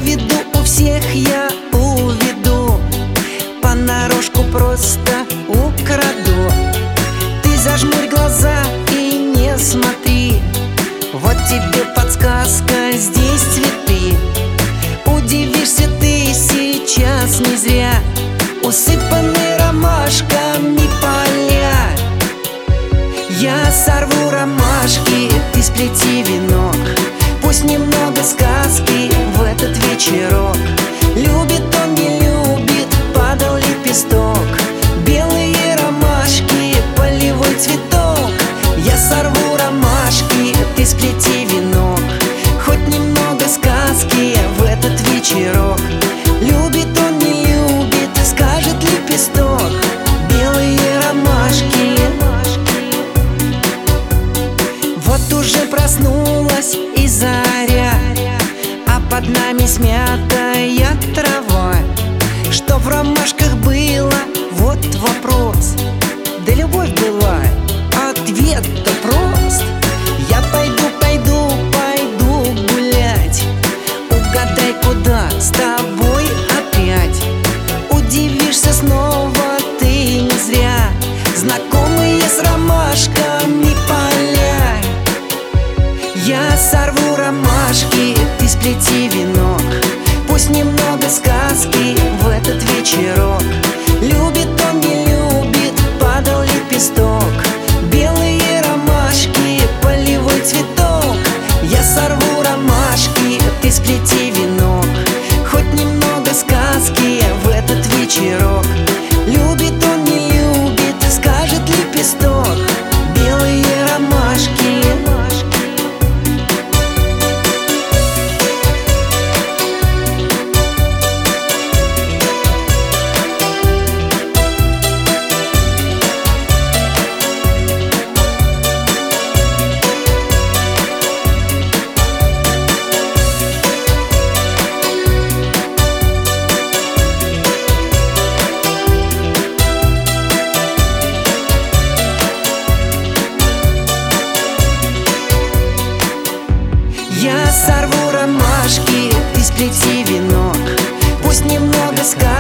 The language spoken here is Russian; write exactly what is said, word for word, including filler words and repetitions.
виду у всех я уведу, понарошку просто украду. Ты зажмурь глаза и не смотри, вот тебе подсказка, здесь цветы. Удивишься ты сейчас не зря, усыпаны ромашками поля. Я сорву ромашки, ты сплети венок, пусть немного сказки в этот вечерок. Любит он, не любит, падал лепесток, белые ромашки, полевой цветок. Я сорву ромашки, ты сплети венок, хоть немного сказки в этот вечерок. Любит он, не любит, скажет лепесток, белые ромашки. Вот уже проснулась и заря, а под нами смятая трава. Что в ромашках было, вот вопрос. Да любовь была, ответ-то прост. Я пойду, пойду, пойду гулять, угадай, куда с тобой опять. Удивишься снова ты не зря, знакомые с ромашками поля. Я сорву ромашки, ты сплети венок, пусть немного сказки в этот вечерок. Любит он, не любит, падал лепесток, белые ромашки, полевой цветок. Я сорву ромашки, ты сплети венок, хоть немного сказки в этот вечерок. Любит он, не любит, скажет лепесток, белые ромашки. Я сорву ромашки, ты сплети венок, пусть немного сказки